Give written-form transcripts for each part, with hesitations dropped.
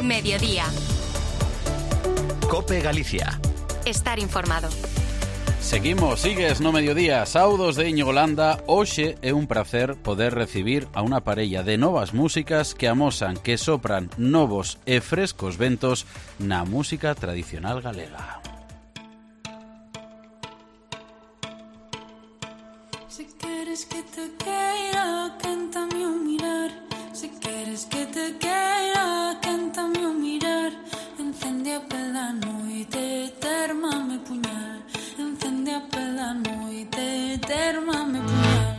Mediodía. COPE Galicia. Estar informado. Sigues no mediodía. Saudos de Íñigo Landa. Hoxe é un placer poder recibir a unha parella de novas músicas que amosan, que sopran novos e frescos ventos na música tradicional galega. Si queres que te queira, cántame un mirar. Si queres que te queira, cántame un mirar. Encende a pela noite, térmame puñal. Encende a pela noite, térmame puñal.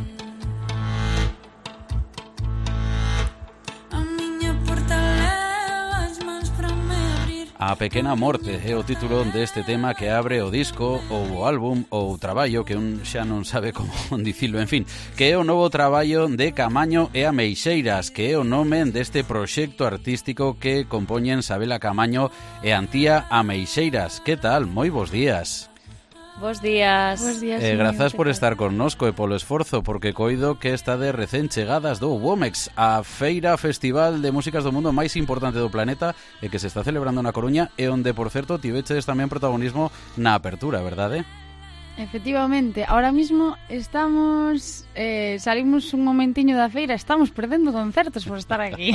A miña porta leva as mans para me abrir. A Pequena Morte é o título deste tema que abre o disco ou o álbum ou o traballo que un xa non sabe como dicilo, en fin, que é o novo traballo de Camaño e Ameixeiras, que é o nome deste proxecto artístico que compoñen Sabela Camaño e Antía Ameixeiras. Que tal? Moi bos días. Bos días. Grazas por estar connosco e polo esforzo, porque coido que estade recén chegadas do WOMEX, a feira festival de músicas do mundo máis importante do planeta e que se está celebrando na Coruña e onde, por certo, tiveches tamén protagonismo na apertura, verdade? Efectivamente, ahora mismo estamos salimos un momentiño da feira, estamos perdendo concertos por estar aquí.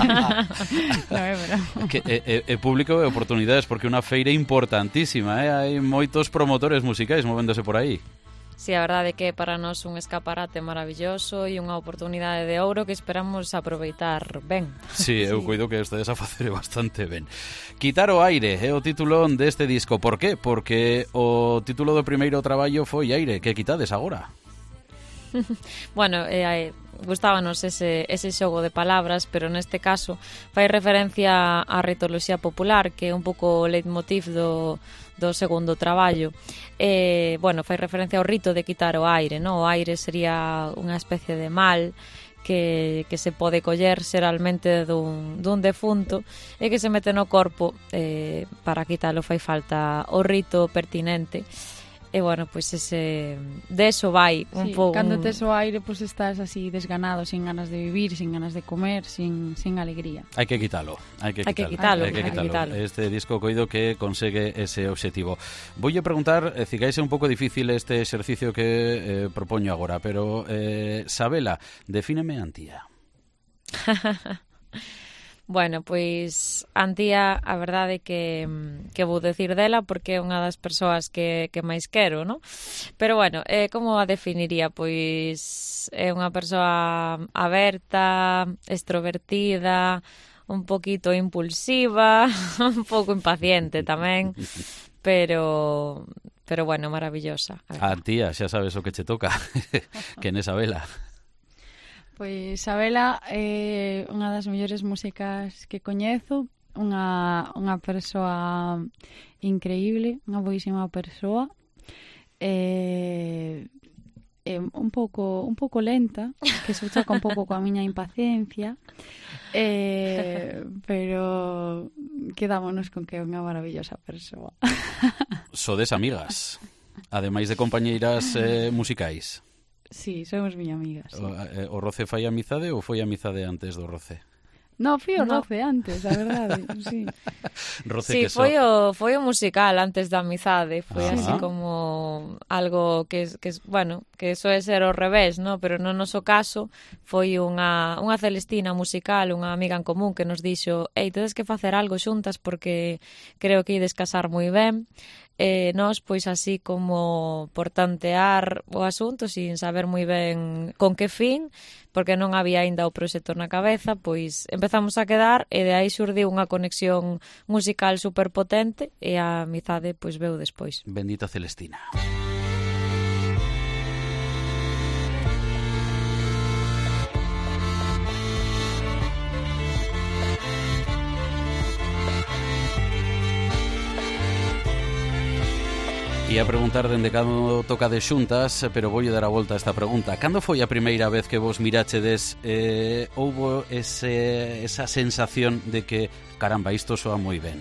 Que público e oportunidades, porque unha feira importantísima, hai moitos promotores musicais movéndose por aí. Sí, a verdade é que para nós un escaparate maravilloso e unha oportunidade de ouro que esperamos aproveitar ben. Sí, eu coido que estedes a facer bastante ben. Quitar o aire é o título deste disco. Por qué? Porque o título do primeiro traballo foi Aire. Que quitades agora? Bueno, gustábanos ese xogo de palabras, pero neste caso fai referencia á ritoloxía popular, que é un pouco o leitmotiv do segundo traballo. Bueno, fai referencia ao rito de quitar o aire, non? O aire sería unha especie de mal que se pode coller xeralmente dun defunto e que se mete no corpo, para quitalo fai falta o rito pertinente. E bueno, pois de eso vai un pouco. Cando tes o aire, pois estás así desganado, sin ganas de vivir, sin ganas de comer, sin alegría. Hai que quitalo. Hai que quitalo. Este disco coido que consegue ese obxectivo. Voulle preguntar, cigáise un pouco difícil este exercicio que propoño agora, pero Sabela, defíneme Antía. Bueno, pois Antía, a verdade que vou decir dela porque é unha das persoas que máis quero, non? Pero bueno, como a definiría? Pois é unha persoa aberta, extrovertida, un poquito impulsiva, un pouco impaciente tamén, pero bueno, maravillosa. Antía, xa sabes o que che toca, que ne Sabela. Pois Sabela é unha das mellores músicas que coñezo, unha persoa increíble, unha boísima persoa, un pouco lenta, que se choca un pouco coa miña impaciencia, pero quedámonos con que é unha maravillosa persoa. Sodes amigas, ademais de compañeiras musicais. Sí, somos miña amiga, sí. O roce fai amizade ou foi amizade antes do roce? No, foi o roce antes, a verdade, sí. Roce sí, que foi o musical antes da amizade, foi así como algo que bueno, que soe ser ao revés, no? Pero no noso caso foi unha Celestina musical, unha amiga en común que nos dixo: "Ei, tedes que facer algo xuntas porque creo que ides casar moi ben." Nós, pois así como por tantear o asunto sin saber moi ben con que fin, porque non había aínda o proxecto na cabeza, pois empezamos a quedar e de aí xurdiu unha conexión musical superpotente e a amizade pois veu despois. Bendita Celestina. Ia preguntar dende cando toca de xuntas, pero voulle dar a volta a esta pregunta. Cando foi a primeira vez que vos mirachedes, houbo esa sensación de que, caramba, isto soa moi ben?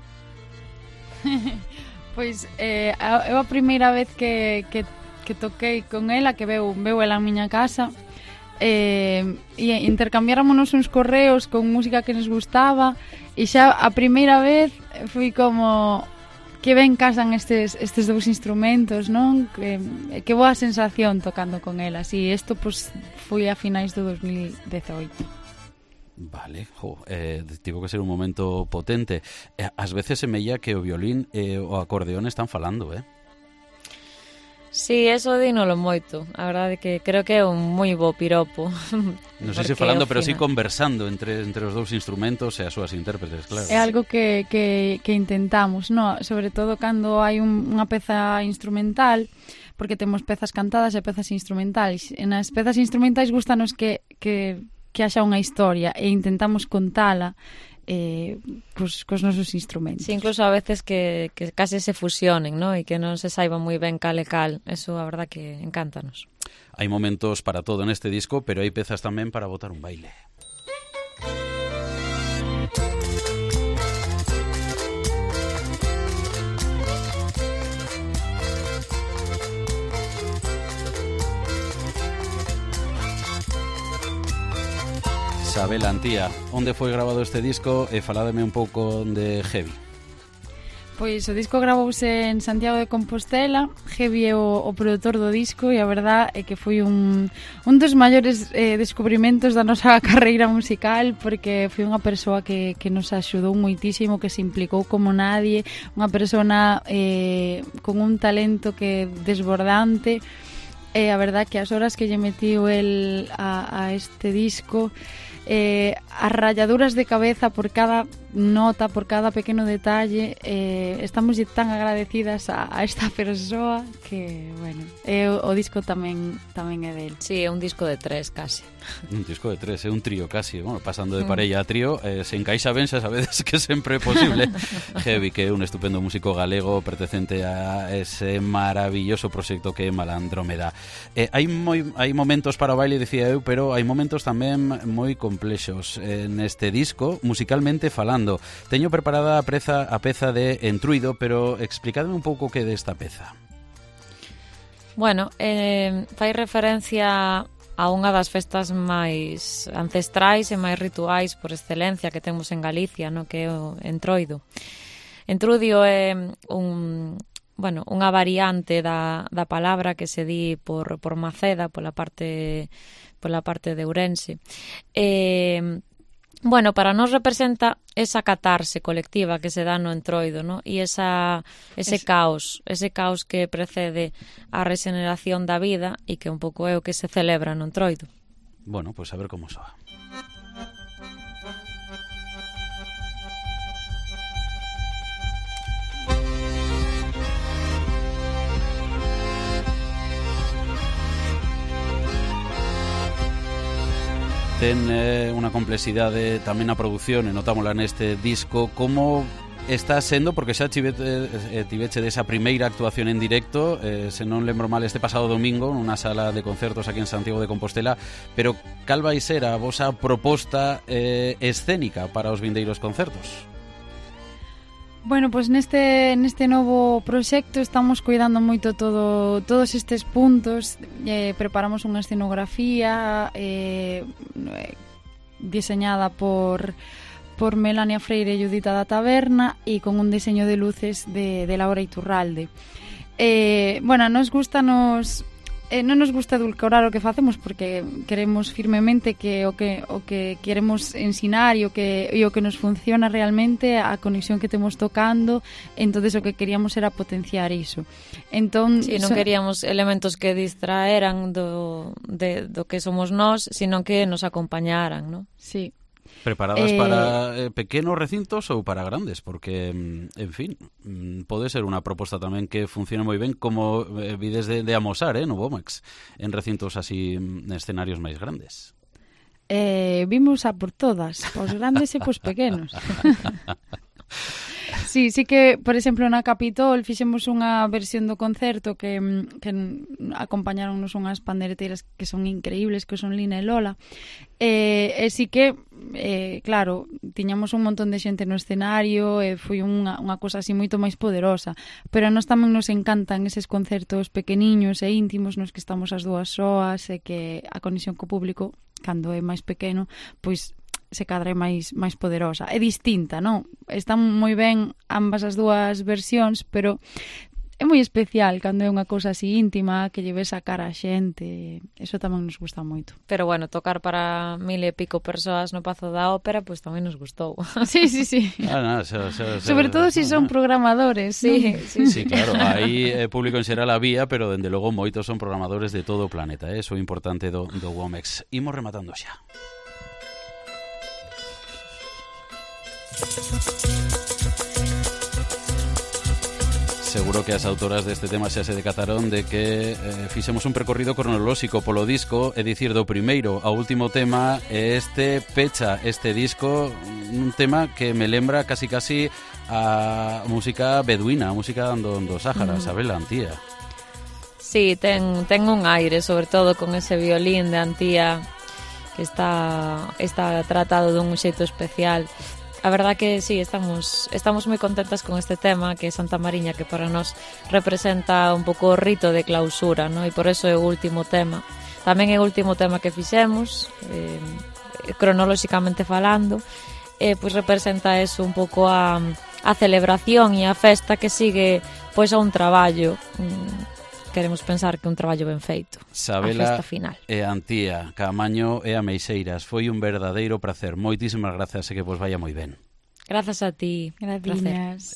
Pois eu a primeira vez que toquei con ela, que veu ela a miña casa, e intercambiáramos uns correos con música que nos gustaba, e xa a primeira vez fui como que ben casan estes dous instrumentos, non? Que boa sensación tocando con elas, e isto pues, foi a finais do 2018. Vale, tivo que ser un momento potente. Ás veces semella que o violín e o acordeón están falando, Sí, eso dínolo moito. A verdade que creo que é un moi bo piropo. Non sei se falando, pero sí conversando entre os dous instrumentos e as súas intérpretes, claro. É algo que intentamos, no? Sobre todo cando hai unha peza instrumental, porque temos pezas cantadas e pezas instrumentais. E nas pezas instrumentais gustanos que haxa unha historia e intentamos contala cos nosos instrumentos. Sí, incluso a veces que case se fusionen, ¿no? E que non se saiba moi ben cal e cal. Eso, a verdad, que encántanos. Hai momentos para todo neste disco, pero hai pezas tamén para botar un baile. Isabel Antía, onde foi grabado este disco e faládeme un pouco de Heavy. Pois o disco gravouse en Santiago de Compostela. Heavy é o produtor do disco e a verdad é que foi un dos maiores descubrimentos da nosa carreira musical, porque foi unha persoa que nos axudou moitísimo, que se implicou como nadie, unha persona con un talento que desbordante. E a verdad que as horas que lle metiu el a este disco, as ralladuras de cabeza por cada nota, por cada pequeno detalle, estamos tan agradecidas a esta persoa que, bueno, o disco tamén é del. Sí, é un disco de 3 casi. Un disco de 3, é un trío casi, bueno, pasando de parella a trío, se encaixa ben, xa sabedes que sempre é posible. Heavy, que é un estupendo músico galego pertencente a ese maravilloso proxecto que é Malandrómeda. Hai momentos para o baile, dicía eu, pero hai momentos tamén moi complexos neste disco, musicalmente falando. Teño preparada a peza de Entruido, pero explicadme un pouco que é desta peza. Bueno, fai referencia a unha das festas máis ancestrais e máis rituais por excelencia que temos en Galicia, no? Que é o Entroido. Entrudio é unha variante da palabra que se di por Maceda, pola parte de Ourense. Bueno, para nós representa esa catarse colectiva que se dá no Entroido, ¿no? E ese caos que precede a regeneración da vida e que un pouco é o que se celebra no Entroido. Bueno, pois a ver como soa. Ten unha complexidade tamén na produción e notámola neste disco. Como está sendo, porque xa tiveche desa primeira actuación en directo, se non lembro mal, este pasado domingo nunha sala de concertos aquí en Santiago de Compostela, pero cal vai ser a vosa proposta escénica para os vindeiros concertos? Bueno, pois neste novo proxecto estamos cuidando moito todos estes puntos. Preparamos unha escenografía diseñada por Melania Freire e Judita da Taberna e con un diseño de luces de Laura Iturralde. Bueno, non nos gusta edulcorar o que facemos, porque queremos firmemente que o que queremos ensinar e o que nos funciona realmente, a conexión que temos tocando, entonces o que queríamos era potenciar iso. Entón, sí, non queríamos elementos que distraeran do que somos nós, sino que nos acompañaran, ¿no? Sí. Preparadas para pequenos recintos ou para grandes, porque, en fin, pode ser unha proposta tamén que funcione moi ben, como vides de amosar, no Vomax, en recintos así, en escenarios máis grandes. Vimos a por todas, os grandes e os pequenos. Sí que, por exemplo, na Capitol fixemos unha versión do concerto que acompañaronnos unhas pandereteiras que son increíbles, que son Lina e Lola, e sí que, claro, tiñamos un montón de xente no escenario e foi unha cosa así moito máis poderosa, pero a nós tamén nos encantan eses concertos pequeniños e íntimos nos que estamos as dúas soas e que a conexión co público, cando é máis pequeno, pois se cadra é máis poderosa. É distinta, non? Están moi ben ambas as dúas versións, pero é moi especial cando é unha cousa así íntima, que lle ves a cara a xente. Eso tamén nos gusta moito. Pero bueno, tocar para 1000 e pico persoas no Pazo da Ópera, pois tamén nos gustou. Sí. Sobre todo se son programadores. Sí, sí, claro. Aí público en xeral había, pero dende logo moitos son programadores de todo o planeta. Eso é importante do Womex. Imos rematando xa. Seguro que as autoras deste tema xa se decataron de que fixemos un percorrido cronolóxico polo disco, é dicir, do primeiro ao último tema, e este pecha este disco, un tema que me lembra casi a música beduína, a música do Sáhara, Sabela, Antía. Sí, ten un aire, sobre todo con ese violín de Antía que está tratado dun xeito especial. A verdad que sí, estamos moi contentas con este tema, que é Santa Mariña, que para nós representa un pouco o rito de clausura, ¿no? E por eso é o último tema. Tamén é o último tema que fixemos, cronolóxicamente falando, pois representa eso un pouco a celebración e a festa que sigue pois a un traballo. Queremos pensar que un traballo ben feito. Sabela a festa final. E Antía, Caamaño e Ameixeiras, foi un verdadeiro prazer. Moitísimas grazas e que vos vaya moi ben. Grazas a ti. Gracias.